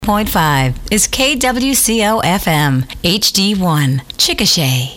.5 is KWCO FM HD1 Chickasha.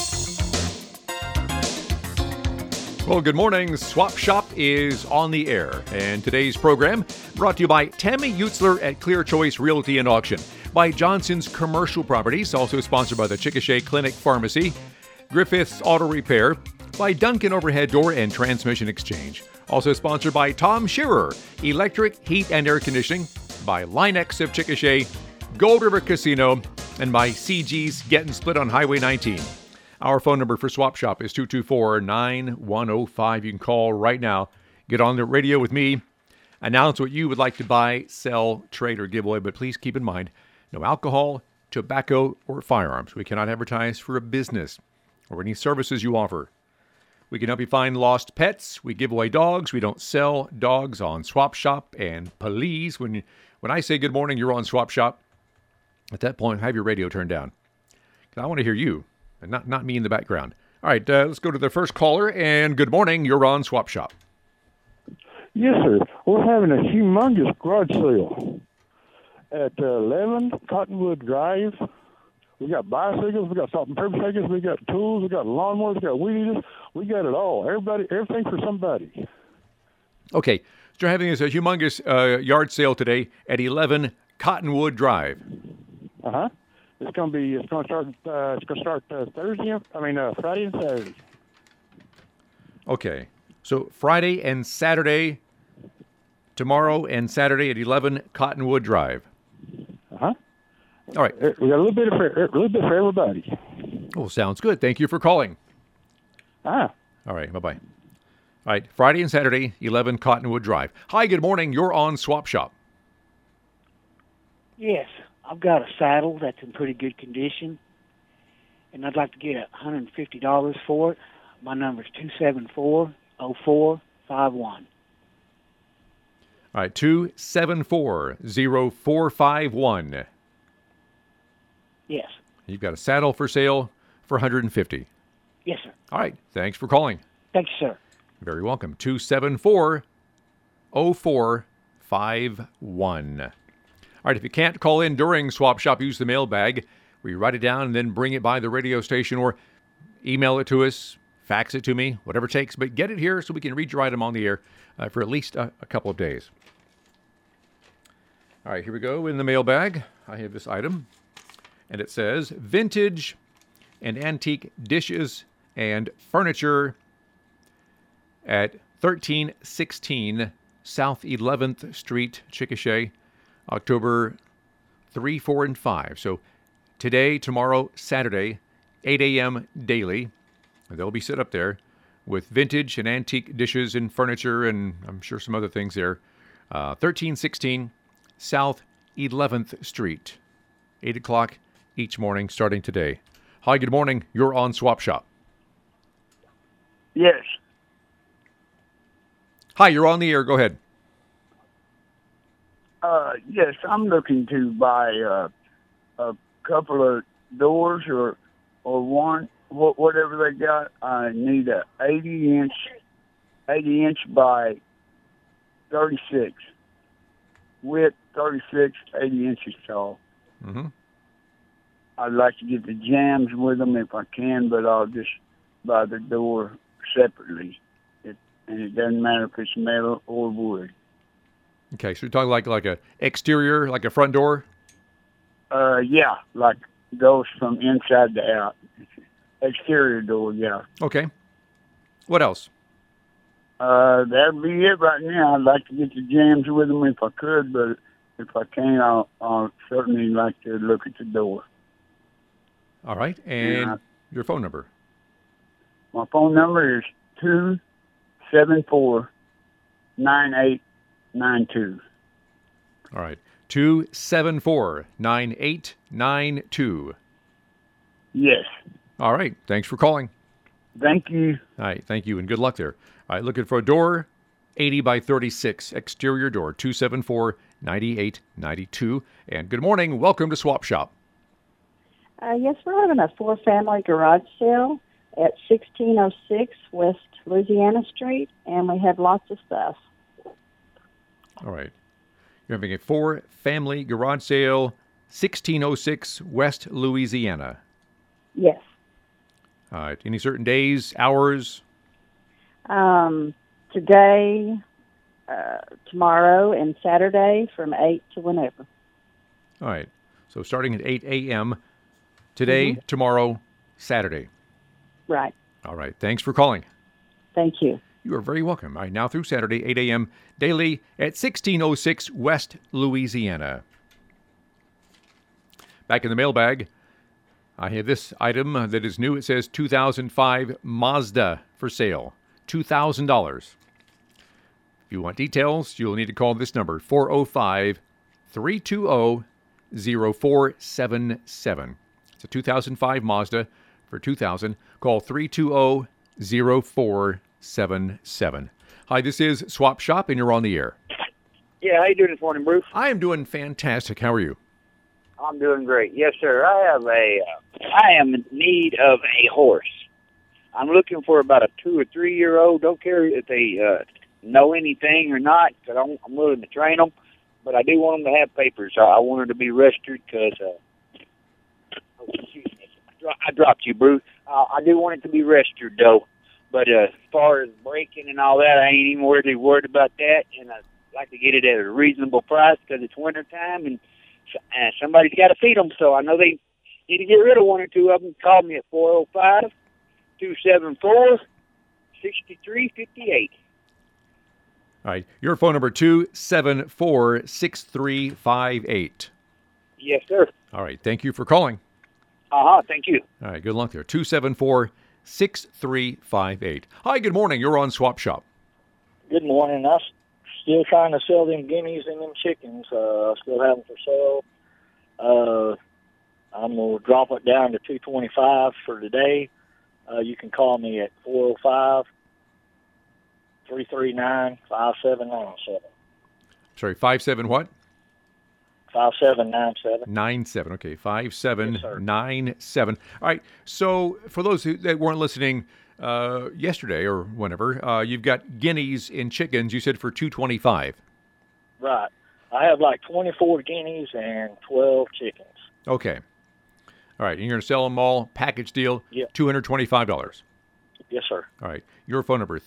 Well, good morning. Swap Shop is on the air, and today's program brought to you by Tammy Utzler at Clear Choice Realty and Auction, by Johnson's Commercial Properties, also sponsored by the Chickasha Clinic Pharmacy, Griffith's Auto Repair, by Duncan Overhead Door and Transmission Exchange, also sponsored by Tom Shearer, Electric, Heat, and Air Conditioning, by Linex of Chickasha, Gold River Casino, and by CG's Getting Split on Highway 19. Our phone number for Swap Shop is 224-9105. You can call right now. Get on the radio with me. Announce what you would like to buy, sell, trade, or give away. But please keep in mind, no alcohol, tobacco, or firearms. We cannot advertise for a business or any services you offer. We can help you find lost pets. We give away dogs. We don't sell dogs on Swap Shop. And please, when I say good morning, you're on Swap Shop, at that point, have your radio turned down. Because I want to hear you. And not me in the background. All right, let's go to the first caller. And good morning. You're on Swap Shop. Yes, sir. We're having a humongous garage sale at 11 Cottonwood Drive. We got bicycles, we got salt and pepper shakers, we got tools, we got lawnmowers, we got weed eaters. We got it all. Everything for somebody. Okay, so you're having a humongous yard sale today at 11 Cottonwood Drive. Uh-huh. It's going to start Friday and Saturday. Okay. So Friday and Saturday, tomorrow and Saturday at 11 Cottonwood Drive. Uh-huh. All right. We got a little bit for everybody. Oh, sounds good. Thank you for calling. Ah. All right. Bye-bye. All right. Friday and Saturday, 11 Cottonwood Drive. Hi, good morning. You're on Swap Shop. Yes. I've got a saddle that's in pretty good condition, and I'd like to get $150 for it. My number is 274-0451. All right, 274-0451. Yes. You've got a saddle for sale for $150. Yes, sir. All right, thanks for calling. Thank you, sir. Very welcome. 274-0451. All right, if you can't call in during Swap Shop, use the mailbag where you write it down and then bring it by the radio station or email it to us, fax it to me, whatever it takes. But get it here so we can read your item on the air for at least a couple of days. All right, here we go. In the mailbag, I have this item, and it says, vintage and antique dishes and furniture at 1316 South 11th Street, Chickasha, October 3, 4, and 5. So today, tomorrow, Saturday, 8 a.m. daily. They'll be set up there with vintage and antique dishes and furniture and I'm sure some other things there. 1316 South 11th Street. 8 o'clock each morning starting today. Hi, good morning. You're on Swap Shop. Yes. Hi, you're on the air. Go ahead. Yes, I'm looking to buy a couple of doors or one, whatever they got. I need a 80 inch by 36 width, 36, 80 inches tall. Mm-hmm. I'd like to get the jambs with them if I can, but I'll just buy the door separately. And it doesn't matter if it's metal or wood. Okay, so you're talking like a exterior, like a front door? Yeah, like goes from inside to out. Exterior door, yeah. Okay. What else? That'd be it right now. I'd like to get the jams with them if I could, but if I can't, I'll certainly like to look at the door. All right, and your phone number? My phone number is 274-9892. All right. 274-9892. Yes. All right. Thanks for calling. Thank you. All right. Thank you, and good luck there. All right. Looking for a door, 80 by 36, exterior door, 274-9892. And good morning. Welcome to Swap Shop. Yes, we're having a four-family garage sale at 1606 West Louisiana Street, and we have lots of stuff. All right. You're having a 4-family garage sale, 1606 West Louisiana. Yes. All right. Any certain days, hours? Today, tomorrow, and Saturday from 8 to whenever. All right. So starting at 8 a.m. today, tomorrow, Saturday. Right. All right. Thanks for calling. Thank you. You are very welcome. All right. Now through Saturday, 8 a.m. daily at 1606 West Louisiana. Back in the mailbag, I have this item that is new. It says 2005 Mazda for sale. $2,000. If you want details, you'll need to call this number, 405-320-0477. It's a 2005 Mazda for $2,000. Call 320-0477. Hi, this is Swap Shop, and you're on the air. Yeah, how you doing this morning, Bruce? I am doing fantastic. How are you? I'm doing great. Yes, sir. I am in need of a horse. I'm looking for about a 2 or 3 year old. Don't care if they know anything or not, because I'm willing to train them. But I do want them to have papers. I want her to be registered because I dropped you, Bruce. I do want it to be registered, though. But as far as breaking and all that, I ain't even really worried about that. And I'd like to get it at a reasonable price because it's winter time and somebody's got to feed them. So I know they need to get rid of 1 or 2 of them. Call me at 405-274-6358. All right. Your phone number, 274-6358. Yes, sir. All right. Thank you for calling. Thank you. All right. Good luck there. 274-6358. Hi, good morning. You're on Swap Shop. Good morning. I'm still trying to sell them guineas and them chickens. I still have them for sale. I'm going to drop it down to $225 for today. You can call me at 405-339-5797. Sorry, 57 what? 5797. 97. Okay, 5797. All right. So for those that weren't listening yesterday or whenever, you've got guineas and chickens. You said for $225. Right. I have like 24 guineas and 12 chickens. Okay. All right. And you're going to sell them all, package deal, Yep. $225. Yes, sir. All right. Your phone number,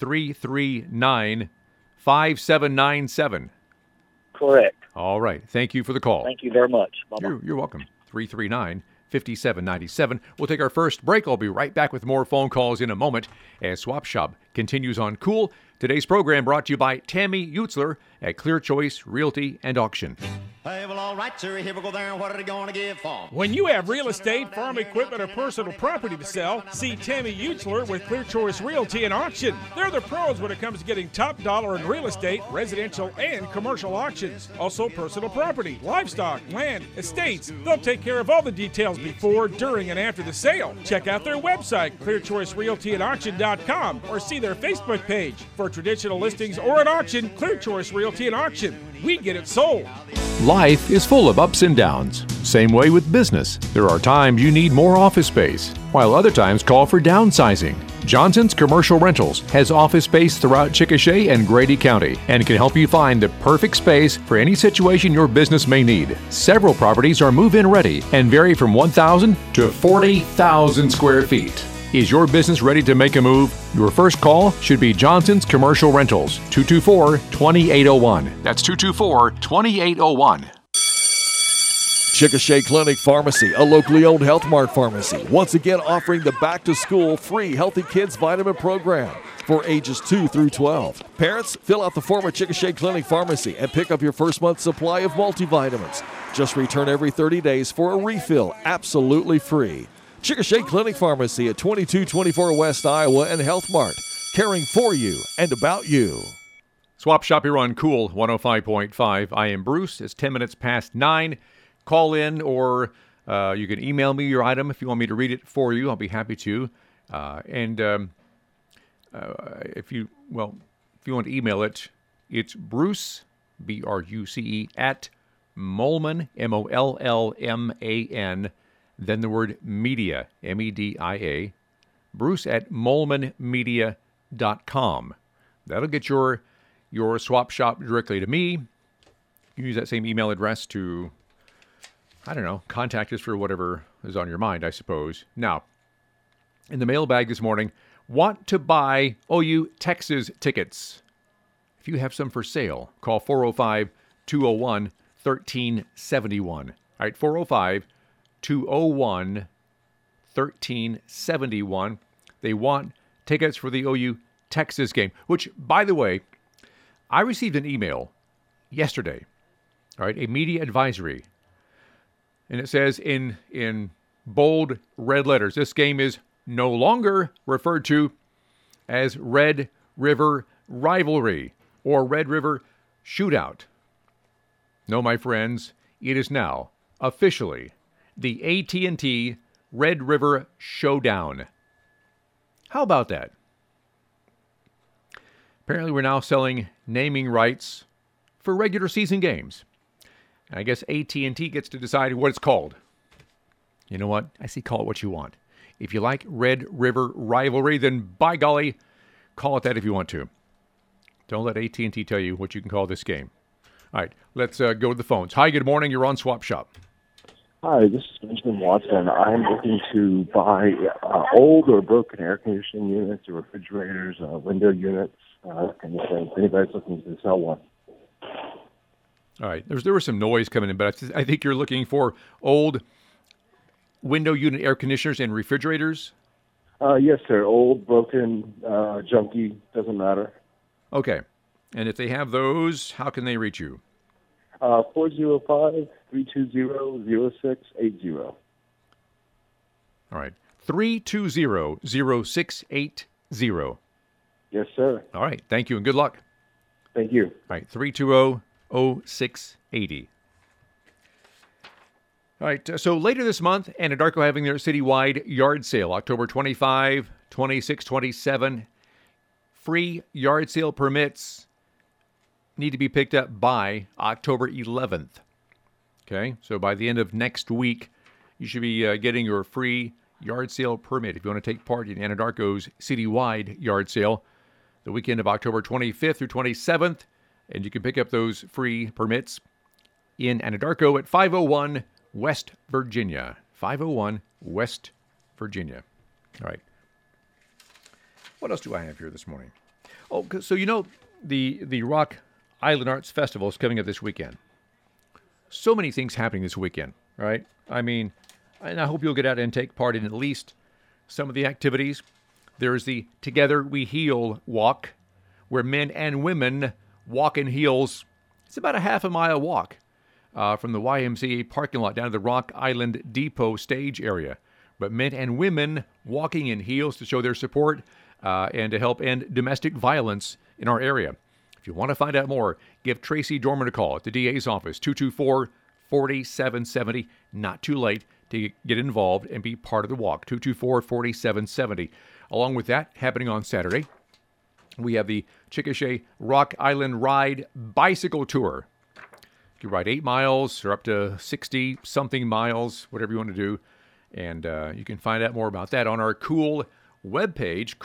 339-5797. Correct. All right. Thank you for the call. Thank you very much. Bye-bye. You're welcome. 339-5797. We'll take our first break. I'll be right back with more phone calls in a moment as Swap Shop continues on Cool. Today's program brought to you by Tammy Utzler at Clear Choice Realty and Auction. Hey, well, all right, sir. Here we go there. What are they going to give for? When you have real estate, farm equipment, or personal property to sell, see Tammy Utzler with Clear Choice Realty and Auction. They're the pros when it comes to getting top dollar in real estate, residential, and commercial auctions. Also, personal property, livestock, land, estates. They'll take care of all the details before, during, and after the sale. Check out their website, clearchoicerealtyandauction.com, or see their Facebook page. For traditional listings or an auction, Clear Choice Realty and Auction. We get it sold. Life is full of ups and downs. Same way with business. There are times you need more office space, while other times call for downsizing. Johnson's Commercial Rentals has office space throughout Chickasha and Grady County and can help you find the perfect space for any situation your business may need. Several properties are move-in ready and vary from 1,000 to 40,000 square feet. Is your business ready to make a move? Your first call should be Johnson's Commercial Rentals, 224-2801. That's 224-2801. Chickasha Clinic Pharmacy, a locally owned Health Mart pharmacy, once again offering the back-to-school free Healthy Kids vitamin program for ages 2 through 12. Parents, fill out the form at Chickasha Clinic Pharmacy and pick up your first month's supply of multivitamins. Just return every 30 days for a refill, absolutely free. Chickasha Clinic Pharmacy at 2224 West Iowa and Health Mart, caring for you and about you. Swap Shop here on Cool 105.5. I am Bruce. It's 10 minutes past 9. Call in or you can email me your item if you want me to read it for you. I'll be happy to. If you want to email it, it's Bruce, B-R-U-C-E, at Mollman, M-O-L-L-M-A-N, then the word media, M-E-D-I-A, Bruce at mollmanmedia.com. That'll get your Swap Shop directly to me. You use that same email address to, I don't know, contact us for whatever is on your mind, I suppose. Now, in the mailbag this morning, want to buy OU Texas tickets. If you have some for sale, call 405-201-1371. All right, 405-201-1371. They want tickets for the OU Texas game, which, by the way, I received an email yesterday, all right, a media advisory, and it says in bold red letters, this game is no longer referred to as Red River Rivalry or Red River Shootout. No, my friends, it is now officially the AT&T Red River Showdown. How about that? Apparently, we're now selling naming rights for regular season games. And I guess AT&T gets to decide what it's called. You know what? I say call it what you want. If you like Red River Rivalry, then by golly, call it that if you want to. Don't let AT&T tell you what you can call this game. All right, let's go to the phones. Hi, good morning. You're on Swap Shop. Hi, this is Benjamin Watson. I'm looking to buy old or broken air conditioning units or refrigerators, window units, kind of thing. If anybody's looking to sell one. All right, there was some noise coming in, but I think you're looking for old window unit air conditioners and refrigerators? Yes, sir. Old, broken, junky, doesn't matter. Okay. And if they have those, how can they reach you? 405-320-0680. All right. 320-0680. Yes, sir. All right. Thank you and good luck. Thank you. All right. 320-0680. All right, so later this month, Anadarko having their citywide yard sale, October 25, 26, 27. Free yard sale permits need to be picked up by October 11th. Okay, so by the end of next week, you should be getting your free yard sale permit if you want to take part in Anadarko's citywide yard sale the weekend of October 25th through 27th. And you can pick up those free permits in Anadarko at 501 West Virginia. 501 West Virginia. All right. What else do I have here this morning? Oh, so you know the Rock Island Arts Festival is coming up this weekend. So many things happening this weekend, right? I mean, and I hope you'll get out and take part in at least some of the activities. There's the Together We Heal walk, where men and women walk in heels. It's about a half a mile walk. From the YMCA parking lot down to the Rock Island Depot stage area. But men and women walking in heels to show their support and to help end domestic violence in our area. If you want to find out more, give Tracy Dorman a call at the DA's office, 224-4770. Not too late to get involved and be part of the walk, 224-4770. Along with that, happening on Saturday, we have the Chickasha Rock Island Ride Bicycle Tour. You ride 8 miles or up to 60-something miles, whatever you want to do. And you can find out more about that on our Cool webpage,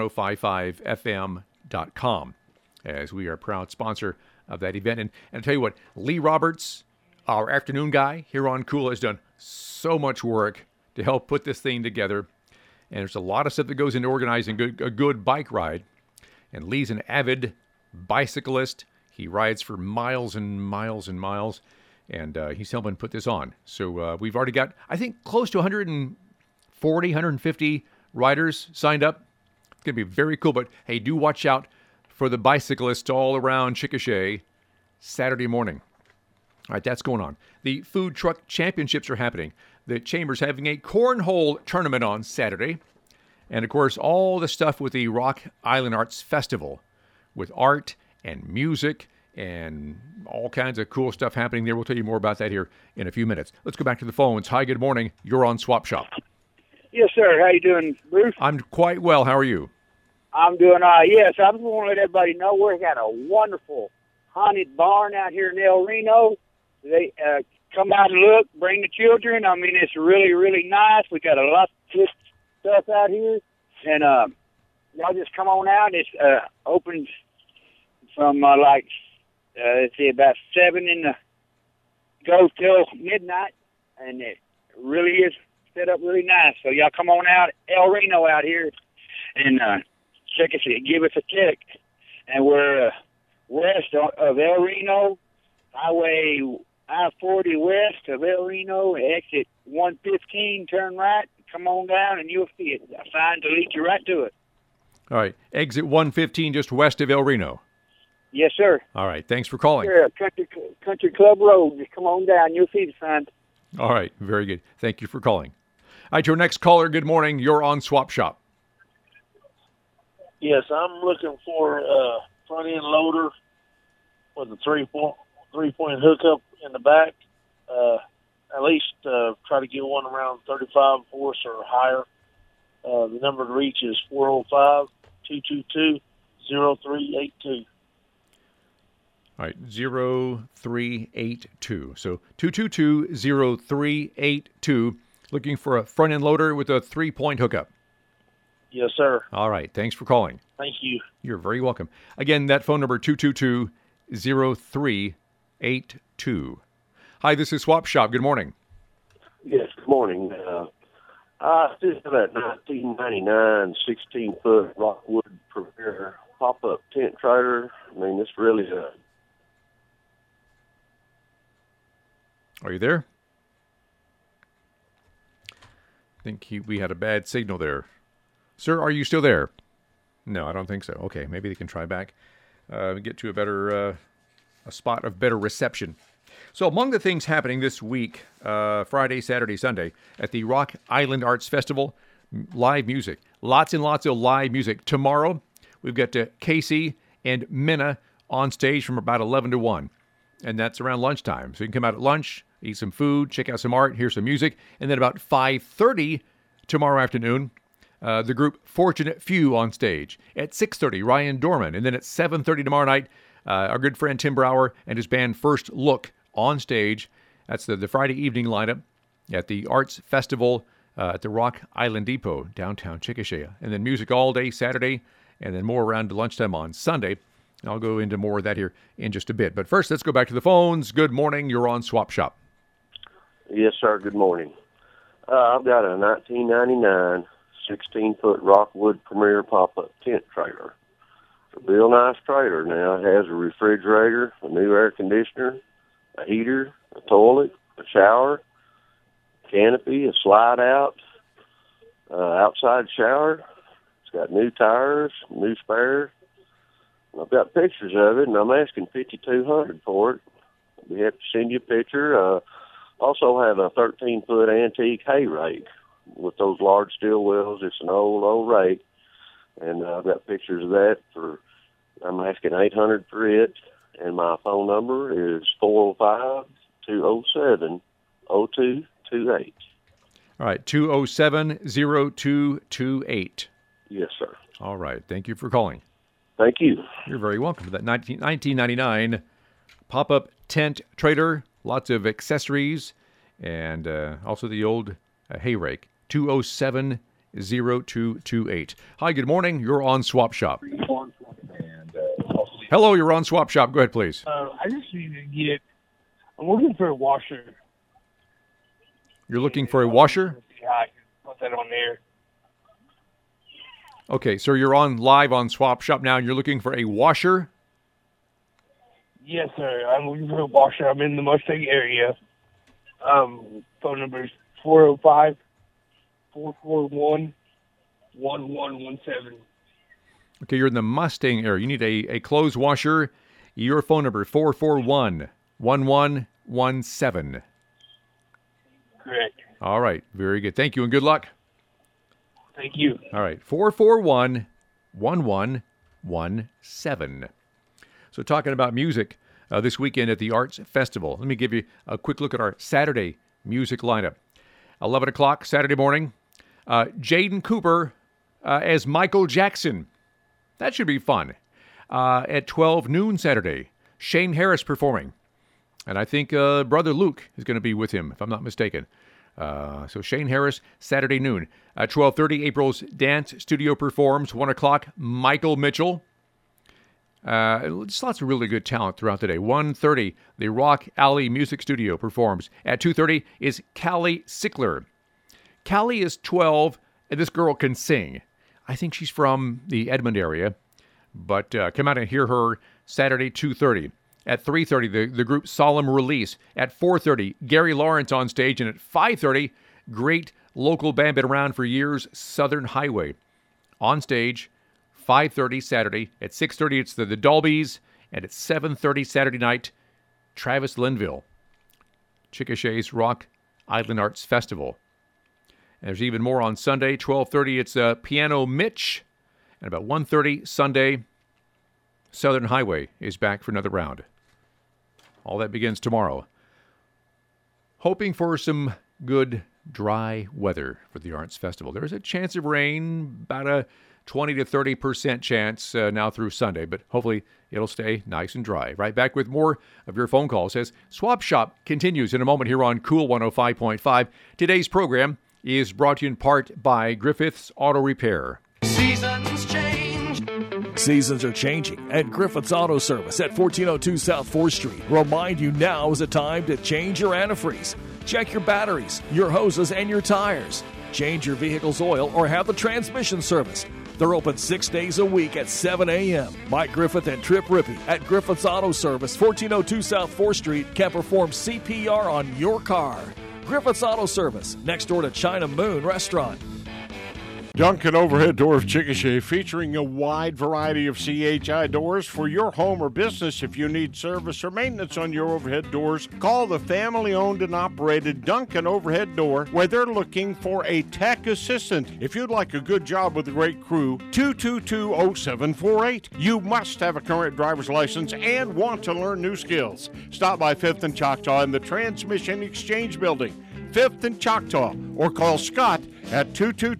cool1055fm.com, as we are a proud sponsor of that event. And I'll tell you what, Lee Roberts, our afternoon guy here on Cool, has done so much work to help put this thing together. And there's a lot of stuff that goes into organizing a good bike ride. And Lee's an avid bicyclist. He rides for miles and miles and miles, and he's helping put this on. So we've already got, I think, close to 140, 150 riders signed up. It's going to be very cool, but hey, do watch out for the bicyclists all around Chickasha Saturday morning. All right, that's going on. The Food Truck Championships are happening. The Chamber's having a cornhole tournament on Saturday. And, of course, all the stuff with the Rock Island Arts Festival with art and music and all kinds of cool stuff happening there. We'll tell you more about that here in a few minutes. Let's go back to the phones. Hi, good morning. You're on Swap Shop. Yes, sir. How you doing, Bruce? I'm quite well. How are you? I'm doing all right. Yes, I just want to let everybody know we got a wonderful haunted barn out here in El Reno. They come out and look, bring the children. I mean, it's really, really nice. We got a lot of good stuff out here. And y'all just come on out. It's open from like let's see, about 7 go till midnight, and it really is set up really nice. So y'all come on out, El Reno out here, and check us, give us a check. And we're west of El Reno, Highway I-40 west of El Reno, exit 115, turn right, come on down, and you'll see it. A sign to lead you right to it. All right. Exit 115 just west of El Reno. Yes, sir. All right. Thanks for calling. Sure, Country Club Road. Just come on down. You'll see the sign. All right. Very good. Thank you for calling. All right. Your next caller, good morning. You're on Swap Shop. Yes, I'm looking for a front-end loader with a three-point hookup in the back. At least try to get one around 35 horse or higher. The number to reach is 405-222-0382. All right, 0382. So 222-0382. Looking for a front-end loader with a three-point hookup. Yes, sir. All right, thanks for calling. Thank you. You're very welcome. Again, that phone number, 222-0382. Hi, this is Swap Shop. Good morning. Yes, good morning. I still have that 1999 16-foot Rockwood Premier pop-up tent trailer. I mean, it's really a... Are you there? I think we had a bad signal there. Sir, are you still there? No, I don't think so. Okay, maybe they can try back. Get to a better a spot of better reception. So among the things happening this week, Friday, Saturday, Sunday, at the Rock Island Arts Festival, live music. Lots and lots of live music. Tomorrow, we've got Casey and Minna on stage from about 11 to 1. And that's around lunchtime. So you can come out at lunch, eat some food, check out some art, hear some music. And then about 5:30 tomorrow afternoon, the group Fortunate Few on stage. At 6:30, Ryan Dorman. And then at 7:30 tomorrow night, our good friend Tim Brower and his band First Look on stage. That's the Friday evening lineup at the Arts Festival at the Rock Island Depot, downtown Chickasha. And then music all day Saturday, and then more around lunchtime on Sunday. I'll go into more of that here in just a bit. But first, let's go back to the phones. Good morning. You're on Swap Shop. Yes, sir. Good morning. I've got a 1999 16-foot Rockwood Premier pop-up tent trailer. It's a real nice trailer now. It has a refrigerator, a new air conditioner, a heater, a toilet, a shower, canopy, a slide-out, outside shower. It's got new tires, new spare. I've got pictures of it, and I'm asking $5,200 for it. I'll be happy to send you a picture. Also have a 13-foot antique hay rake with those large steel wheels. It's an old rake, and I've got pictures of that. I'm asking $800 for it, and my phone number is 405-207-0228. All right, 207-0228. Yes, sir. All right, thank you for calling. Thank you. You're very welcome for that 1999 pop-up tent trailer. Lots of accessories and also the old hay rake. 207-0228. Hi, good morning. You're on Swap Shop. Hello, you're on Swap Shop. Go ahead, please. I just need I'm looking for a washer. You're looking for a washer? Yeah, I can put that on there. Okay, so you're live on Swap Shop now, and you're looking for a washer? Yes, sir. I'm looking for a washer. I'm in the Mustang area. Phone number is 405-441-1117. Okay, you're in the Mustang area. You need a clothes washer. Your phone number, 441-1117. Correct. All right, very good. Thank you, and good luck. Thank you. All right, 441-1117. So talking about music this weekend at the Arts Festival. Let me give you a quick look at our Saturday music lineup. 11 o'clock Saturday morning, Jaden Cooper as Michael Jackson. That should be fun. At 12 noon Saturday, Shane Harris performing. And I think Brother Luke is going to be with him, if I'm not mistaken. So Shane Harris, Saturday noon. At 12:30, April's Dance Studio performs. 1 o'clock, Michael Mitchell. Just lots of really good talent throughout the day. 1:30, the Rock Alley Music Studio performs. At 2:30 is Callie Sickler. Callie is 12, and this girl can sing. I think she's from the Edmond area, but come out and hear her Saturday, 2:30. At 3:30, the group Solemn Release. At 4:30, Gary Lawrence on stage. And at 5:30, great local band, been around for years, Southern Highway. On stage, 5:30 Saturday. At 6:30, it's the Dolbys. And at 7:30 Saturday night, Travis Linville. Chickasha's Rock Island Arts Festival. And there's even more on Sunday. 12:30, it's Piano Mitch. And about 1:30 Sunday, Southern Highway is back for another round. All that begins tomorrow. Hoping for some good, dry weather for the Arts Festival. There's a chance of rain, about a 20 to 30% chance now through Sunday, but hopefully it'll stay nice and dry. Right back with more of your phone calls as Swap Shop continues in a moment here on Cool 105.5. Today's program is brought to you in part by Griffith's Auto Repair. Seasons change. Seasons are changing at Griffith's Auto Service at 1402 South 4th Street. Remind you now is the time to change your antifreeze. Check your batteries, your hoses, and your tires. Change your vehicle's oil or have the transmission service. They're open 6 days a week at 7 a.m. Mike Griffith and Trip Rippey at Griffith's Auto Service, 1402 South 4th Street, can perform CPR on your car. Griffith's Auto Service, next door to China Moon Restaurant. Duncan Overhead Door of Chickasha, featuring a wide variety of CHI doors for your home or business. If you need service or maintenance on your overhead doors, call the family-owned and operated Duncan Overhead Door, where they're looking for a tech assistant. If you'd like a good job with a great crew, 222-0748. You must have a current driver's license and want to learn new skills. Stop by 5th and Choctaw in the Transmission Exchange Building, 5th and Choctaw, or call Scott at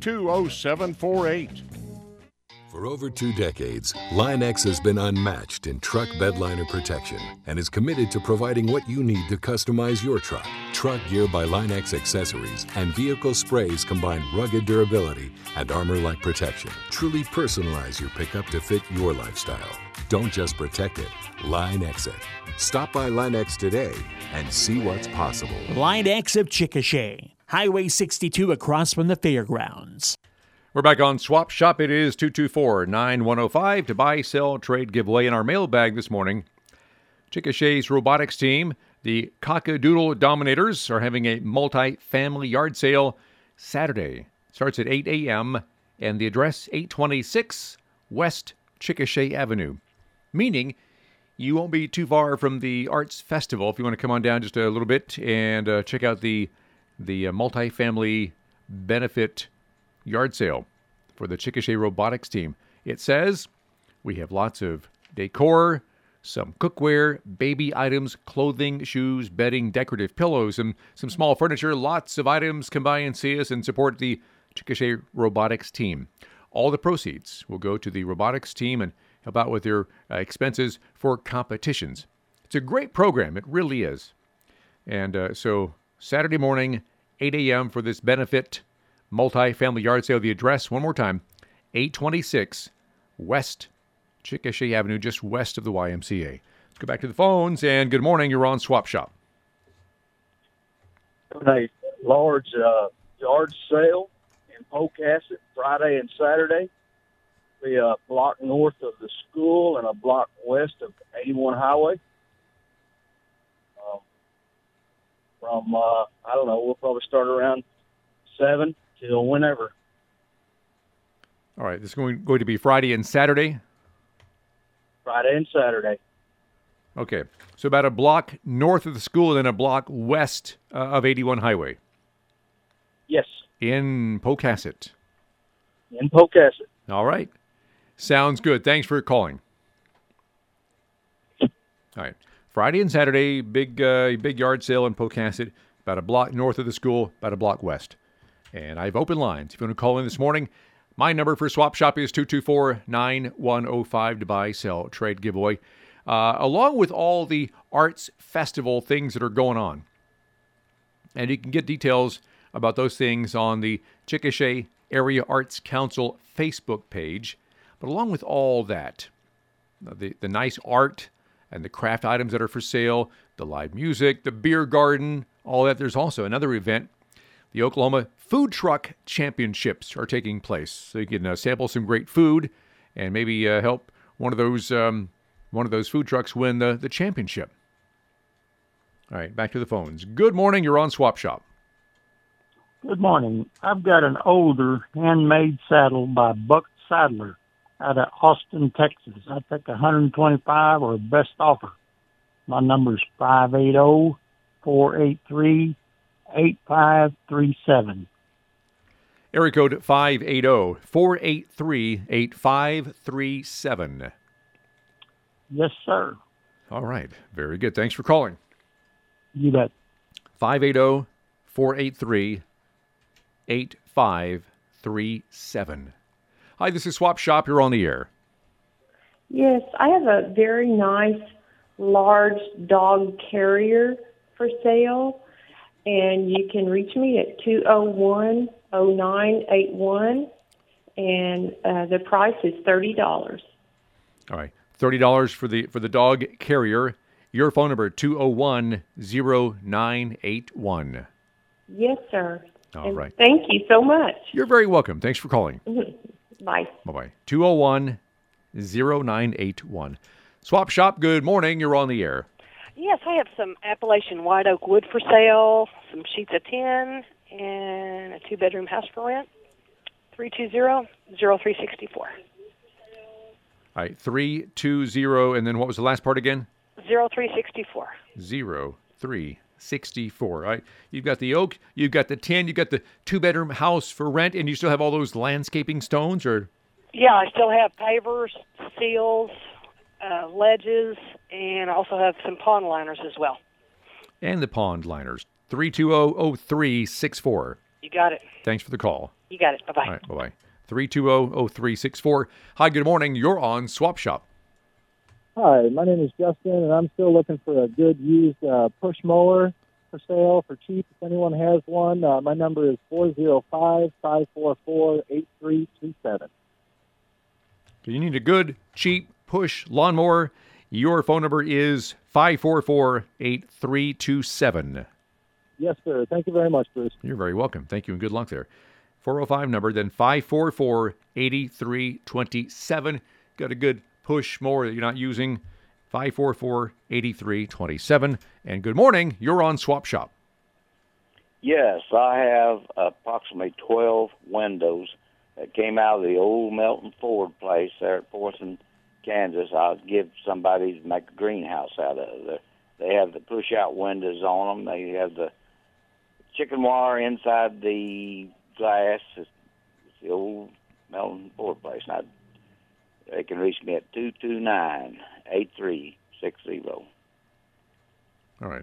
222-0748. For over 2 decades, Line-X has been unmatched in truck bedliner protection and is committed to providing what you need to customize your truck. Truck Gear by Line-X Accessories and vehicle sprays combine rugged durability and armor-like protection. Truly personalize your pickup to fit your lifestyle. Don't just protect it, Line-X it. Stop by Line-X today and see what's possible. Line-X of Chickasha, Highway 62 across from the fairgrounds. We're back on Swap Shop. It is 224-9105 to buy, sell, trade, giveaway. In our mailbag this morning, Chickasha's robotics team, the Cockadoodle Dominators, are having a multi-family yard sale Saturday. It starts at 8 a.m. and the address 826 West Chickasha Avenue, meaning you won't be too far from the Arts Festival if you want to come on down just a little bit and check out the multi-family benefit yard sale for the Chickasha robotics team. It says we have lots of decor, some cookware, baby items, clothing, shoes, bedding, decorative pillows, and some small furniture. Lots of items. Come by and see us and support the Chickasha robotics team. All the proceeds will go to the robotics team and help out with their expenses for competitions. It's a great program. It really is. And so Saturday morning, 8 a.m. for this benefit multi-family yard sale. The address, one more time, 826 West Chickasha Avenue, just west of the YMCA. Let's go back to the phones, and good morning. You're on Swap Shop. A large yard sale in Pocasset Friday and Saturday. Be a block north of the school and a block west of 81 Highway. I don't know, we'll probably start around 7 till whenever. All right, this is going to be Friday and Saturday? Friday and Saturday. Okay, so about a block north of the school and then a block west of 81 Highway. Yes. In Pocasset. In Pocasset. All right. Sounds good. Thanks for calling. All right. Friday and Saturday, big yard sale in Pocasset, about a block north of the school, about a block west. And I have open lines. If you want to call in this morning, my number for Swap Shop is 224-9105 to buy, sell, trade, giveaway. Along with all the Arts Festival things that are going on. And you can get details about those things on the Chickasha Area Arts Council Facebook page. But along with all that, the nice art and the craft items that are for sale, the live music, the beer garden, all that. There's also another event. The Oklahoma Food Truck Championships are taking place. So you can sample some great food and maybe help one of those food trucks win the championship. All right, back to the phones. Good morning. You're on Swap Shop. Good morning. I've got an older handmade saddle by Buck Saddler out of Austin, Texas. I take $125 or best offer. My number is 580-483-8537. Area code 580-483-8537. Yes, sir. All right. Very good. Thanks for calling. You bet. 580-483-8537. Hi, this is Swap Shop. You're on the air. Yes, I have a very nice, large dog carrier for sale, and you can reach me at 201-0981, and the price is $30. All right, $30 for the dog carrier. Your phone number, 201-0981. Yes, sir. All right. Thank you so much. You're very welcome. Thanks for calling. Bye. Bye-bye. 201-0981. Swap Shop, good morning. You're on the air. Yes, I have some Appalachian white oak wood for sale, some sheets of tin, and a 2-bedroom house for rent. 320-0364. All right, 320, and then what was the last part again? 0364. 0364. All right, you've got the oak, you've got the tin, you've got the 2-bedroom house for rent, and you still have all those landscaping stones, or? Yeah, I still have pavers, seals, ledges, and I also have some pond liners as well. And the pond liners. 320-0364. You got it. Thanks for the call. You got it. Bye-bye. All right, bye-bye. 320-0364. Hi, good morning. You're on Swap Shop. Hi, my name is Justin, and I'm still looking for a good used push mower for sale for cheap. If anyone has one, my number is 405-544-8327. You need a good, cheap push lawnmower. Your phone number is 544-8327. Yes, sir. Thank you very much, Bruce. You're very welcome. Thank you, and good luck there. 405 number, then 544-8327. Got a good push mower that you're not using, 544-8327. And good morning, you're on Swap Shop. Yes, I have approximately 12 windows that came out of the old Melton Ford place there at 4th and Kansas. I'll give somebody to make a greenhouse out of it. They have the push-out windows on them. They have the chicken wire inside the glass. It's the old Melton Ford place. Now, they can reach me at 229-8360. All right.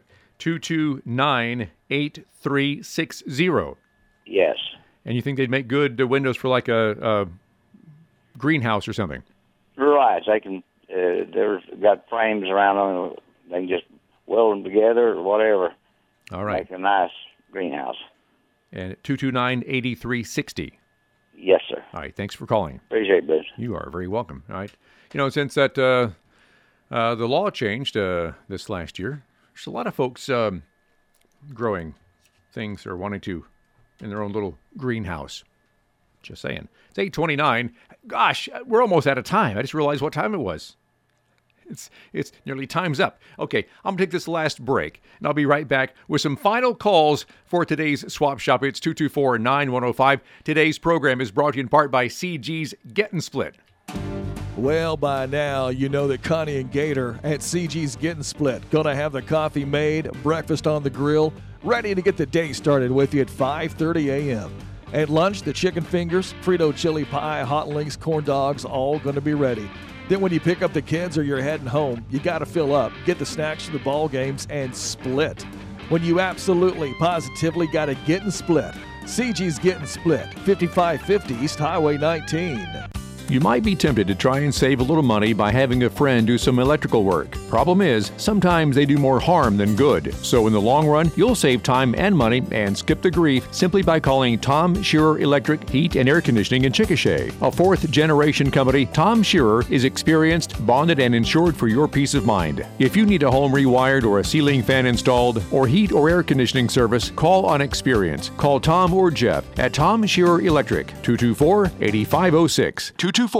229-8360. Yes. And you think they'd make good windows for like a greenhouse or something? Right. They can. They've got frames around them. They can just weld them together or whatever. All right. Make a nice greenhouse. And 229-8360. Yes, sir. All right. Thanks for calling. Appreciate it, Bruce. You are very welcome. All right. You know, since that the law changed this last year, there's a lot of folks growing things or wanting to in their own little greenhouse. Just saying. It's 8:29. Gosh, we're almost out of time. I just realized what time it was. It's nearly time's up. Okay, I'm going to take this last break, and I'll be right back with some final calls for today's Swap Shop. It's 224-9105. Today's program is brought to you in part by CG's Gettin' Split. Well, by now, you know that Connie and Gator at CG's Gettin' Split going to have the coffee made, breakfast on the grill, ready to get the day started with you at 5:30 a.m. At lunch, the chicken fingers, Frito chili pie, hot links, corn dogs, all going to be ready. Then when you pick up the kids or you're heading home, you got to fill up, get the snacks for the ball games, and split. When you absolutely, positively got to get and split. CG's Gettin' Split, 5550 East Highway 19. You might be tempted to try and save a little money by having a friend do some electrical work. Problem is, sometimes they do more harm than good. So in the long run, you'll save time and money and skip the grief simply by calling Tom Shearer Electric Heat and Air Conditioning in Chickasha. A fourth-generation company, Tom Shearer is experienced, bonded, and insured for your peace of mind. If you need a home rewired or a ceiling fan installed or heat or air conditioning service, call on experience. Call Tom or Jeff at Tom Shearer Electric, 224-8506.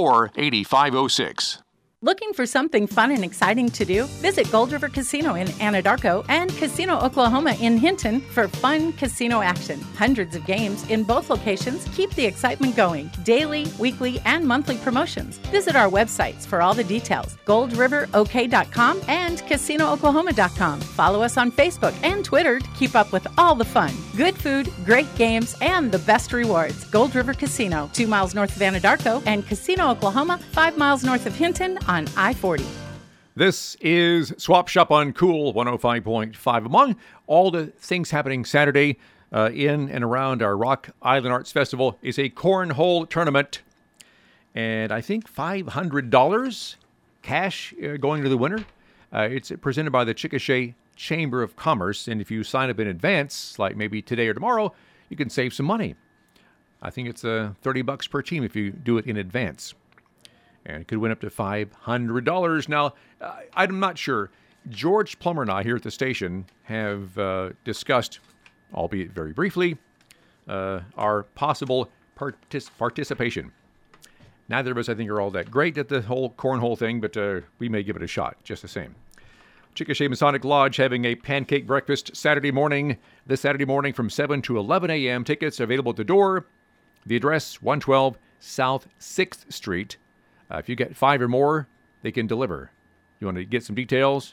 224-8506. Looking for something fun and exciting to do? Visit Gold River Casino in Anadarko and Casino Oklahoma in Hinton for fun casino action. Hundreds of games in both locations keep the excitement going. Daily, weekly, and monthly promotions. Visit our websites for all the details. GoldRiverOK.com and CasinoOklahoma.com. Follow us on Facebook and Twitter to keep up with all the fun. Good food, great games, and the best rewards. Gold River Casino, 2 miles north of Anadarko, and Casino Oklahoma, 5 miles north of Hinton on I-40. This is Swap Shop on Cool 105.5. Among all the things happening Saturday in and around our Rock Island Arts Festival is a cornhole tournament. And I think $500 cash going to the winner. It's presented by the Chickasha Chamber of Commerce. And if you sign up in advance, like maybe today or tomorrow, you can save some money. I think it's $30 per team if you do it in advance. And it could win up to $500. Now, I'm not sure. George Plummer and I here at the station have discussed, albeit very briefly, our possible participation. Neither of us, I think, are all that great at the whole cornhole thing, but we may give it a shot just the same. Chickasha Masonic Lodge having a pancake breakfast this Saturday morning from 7 to 11 a.m. Tickets available at the door. The address, 112 South 6th Street. If you get 5 or more, they can deliver. You want to get some details?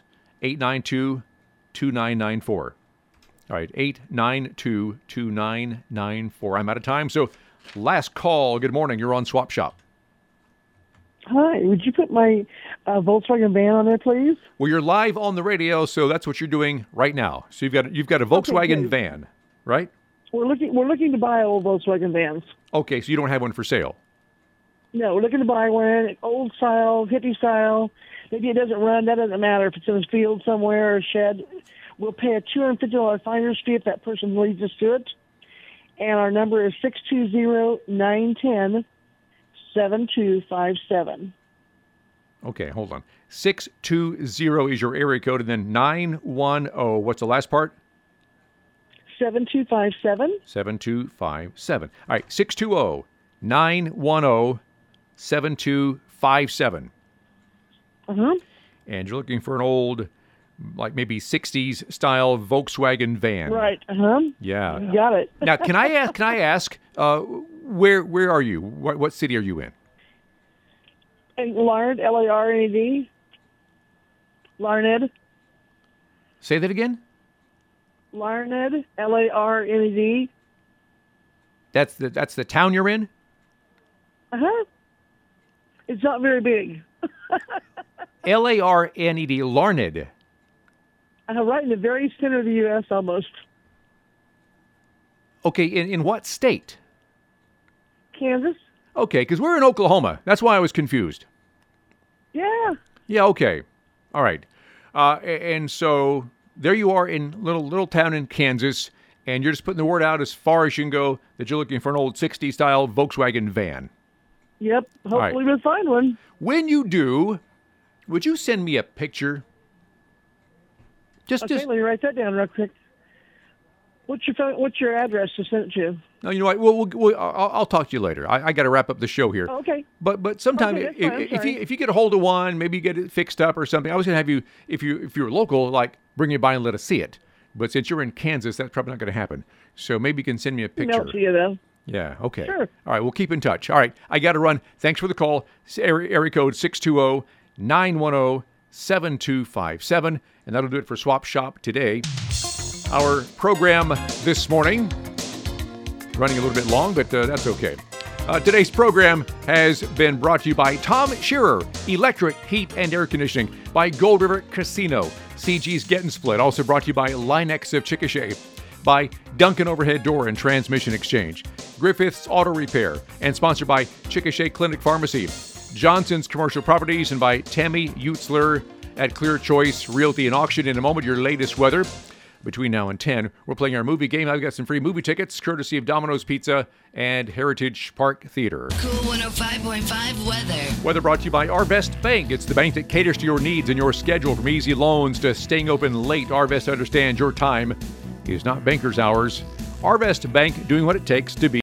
892-2994. All right, 892-2994. I'm out of time, so last call. Good morning. You're on Swap Shop. Hi. Would you put my Volkswagen van on there, please? Well, you're live on the radio, so that's what you're doing right now. So you've got a Volkswagen van, right? We're looking to buy old Volkswagen vans. Okay, so you don't have one for sale. No, we're looking to buy one, old style, hippie style. Maybe it doesn't run. That doesn't matter. If it's in a field somewhere or a shed, we'll pay a $250 finder's fee if that person leads us to it. And our number is 620-910-7257. Okay, hold on. 620 is your area code, and then 910. What's the last part? 7257. 7257. All right, 620-910-7257. 7257. Uh-huh. And you're looking for an old, like maybe 60s style Volkswagen van. Right. Uh-huh. Yeah. You got it. Now, can I ask where are you? What city are you in? In Larned, Larned. Larned. Say that again? Larned, Larned. That's the town you're in? Uh-huh. It's not very big. Larned, Larned. Right in the very center of the U.S. almost. Okay, in what state? Kansas. Okay, because we're in Oklahoma. That's why I was confused. Yeah. Yeah, okay. All right. And so there you are in little town in Kansas, and you're just putting the word out as far as you can go that you're looking for an old 60s style Volkswagen van. Yep. Hopefully we'll find one. When you do, would you send me a picture? Okay, let me write that down real quick. What's your address to send it to? No, you know what? I'll talk to you later. I got to wrap up the show here. Okay. But sometime if you get a hold of one, maybe you get it fixed up or something. I was going to have you, if you're local, like bring it by and let us see it. But since you're in Kansas, that's probably not going to happen. So maybe you can send me a picture. Mail to you though. Yeah, okay. Sure. All right, we'll keep in touch. All right, I got to run. Thanks for the call. Area code 620-910-7257. And that'll do it for Swap Shop today. Our program this morning, running a little bit long, but that's okay. Today's program has been brought to you by Tom Shearer, Electric, Heat, and Air Conditioning, by Gold River Casino, CG's Get and Split, also brought to you by Linex of Chickasha, by Duncan Overhead Door and Transmission Exchange, Griffith's Auto Repair, and sponsored by Chickasha Clinic Pharmacy, Johnson's Commercial Properties, and by Tammy Utzler at Clear Choice Realty and Auction. In a moment, your latest weather. Between now and 10, we're playing our movie game. I've got some free movie tickets, courtesy of Domino's Pizza and Heritage Park Theater. Cool 105.5 weather. Weather brought to you by Arvest Bank. It's the bank that caters to your needs and your schedule. From easy loans to staying open late, Arvest understands your time is not banker's hours. Arvest Bank, doing what it takes to be